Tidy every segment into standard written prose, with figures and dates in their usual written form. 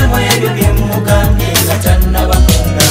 mukirizemu ebyo bye mugambye nga tannabakunda.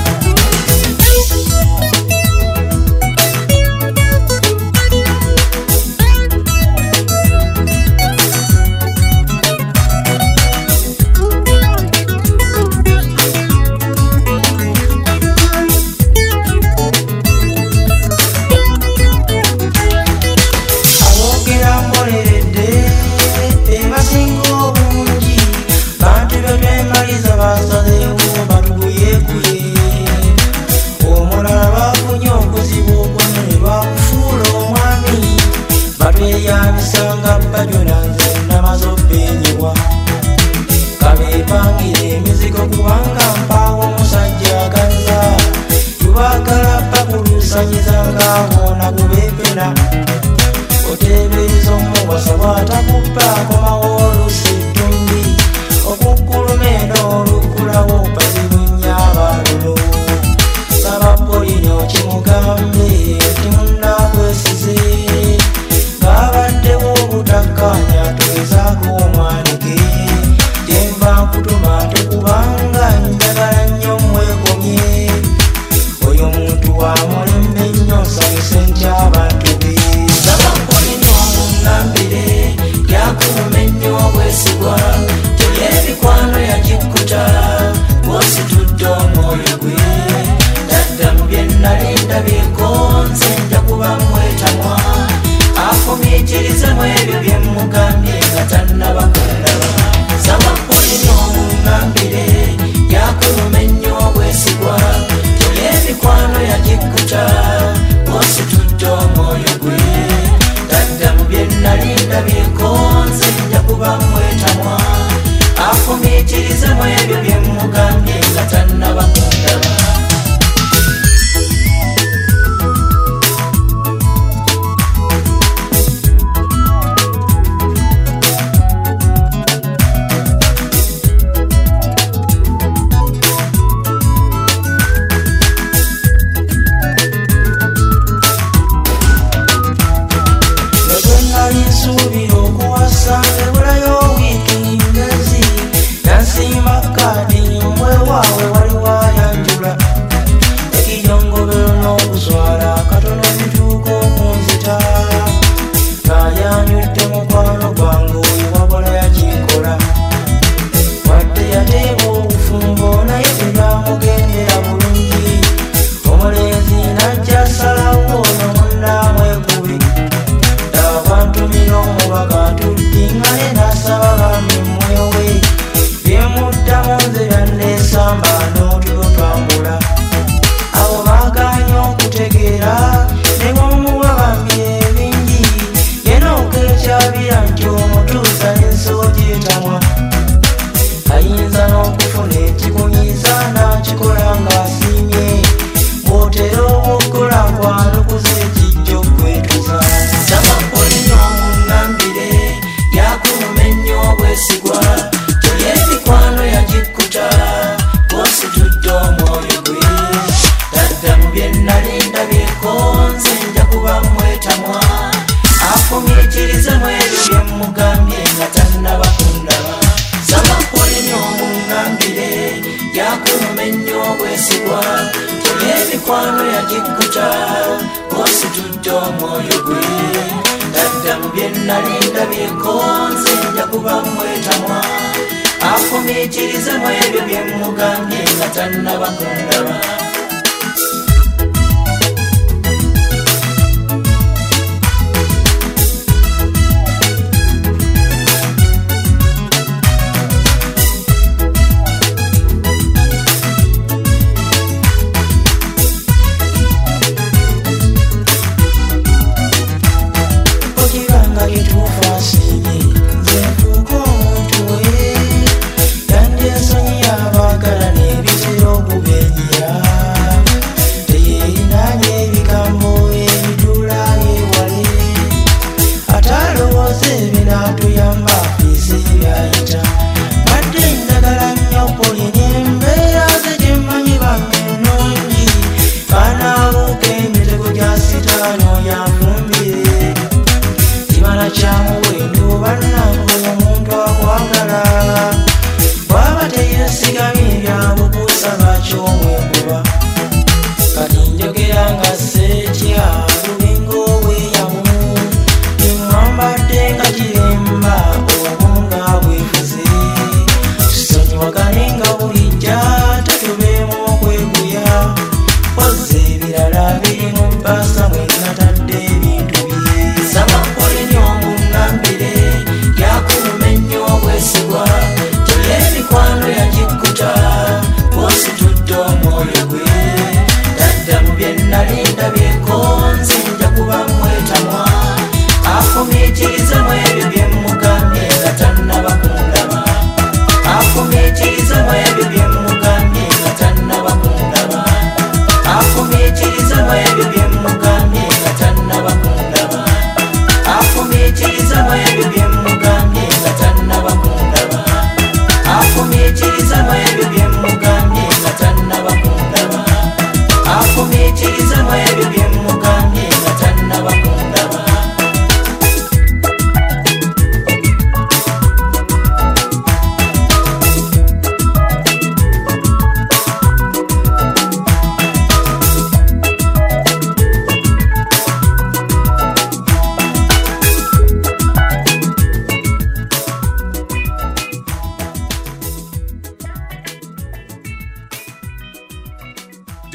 Yabisanga bajuna nze namaze openyebwa kabepangire emizigo kubanga mpawo omusajja aganza tubagala bakuluusanyizanga bona kubepena oteebereza omuwasa bw'atakupa akomawo oluusi ttumbi okukkuluma eno olukulawo pazibunya abalulu saba polino kimugambe timunnakwesize abaddewo obutakkaanya tugezaako omwanike gyenva nkutuma tekubanga njagala nnyo mwekomye oyo omuntu wa mulembe nnyo nsanyuse ntya abantu be sabapolino omuŋŋambire yakuuma ennyo obwesigwa tuli ebikwano yagikkuta bw'ositudde omwoyo gwe dadda mu bye nnalinda byekonze nja kuba mwetamwa afumiikirizemu ebyo bye mugambye nga tannabakunda. Sabapolino omuŋŋambire yakuluma ennyo obwesigwa tuli emikwano yagikkuta bw'ositudde omwoyo gwe dadda mu bye nnalinda byekonze nja kuba mwetamwa afumiikirizemu ebyo bye mugambye nga tannabakunda. Nsuubira okuwasa ebulayo wiiki ngezi yansiima kkaadi mwewaabwe waliwo ayanjula ekijongobero n'obuswala katono bituuka okunzita ng'ayanyudde mukwano gwange oyo wabula yakikola wadde yateeba obufumbo naye tebyamugendera bulungi omulenzi najja salawo ono munnaamwekubi omubaga tuddingane nasaba bambi mwewe byemuddamu nze byannesamba n'otulo twambula abo baganye okutegeera ne bwomuwa bambi ebingi yena okekyabira nti omutuusa n'ensiwo gyetamwa ayinza n'okufuna ekikunyiza n'akikola ng'asiimye bw'otera obukola nkwanukuza ekijja okwetuza. Yakuluma ennyo obwesigwa tuli emikwano yagikkuta bw'ositudde omwoyo gwe dadda mu bye nnalinda byekonze nja kuba mwetamwa afumiikirizemu ebyo bye mugambye nga tannabakunda. Sabapolino omuŋŋambire yakuluma ennyo obwesigwa tuli emikwano yagikkuta bw'ositudde omwoyo gwe dadda mu bye nnalinda byekonze nja kuba mwetamwa afumiikirizemu ebyo bye mugambye nga tannabakunda. Chamu wendo banangu omuntu akwagala waba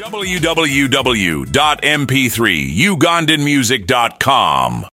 www.mp3ugandanmusic.com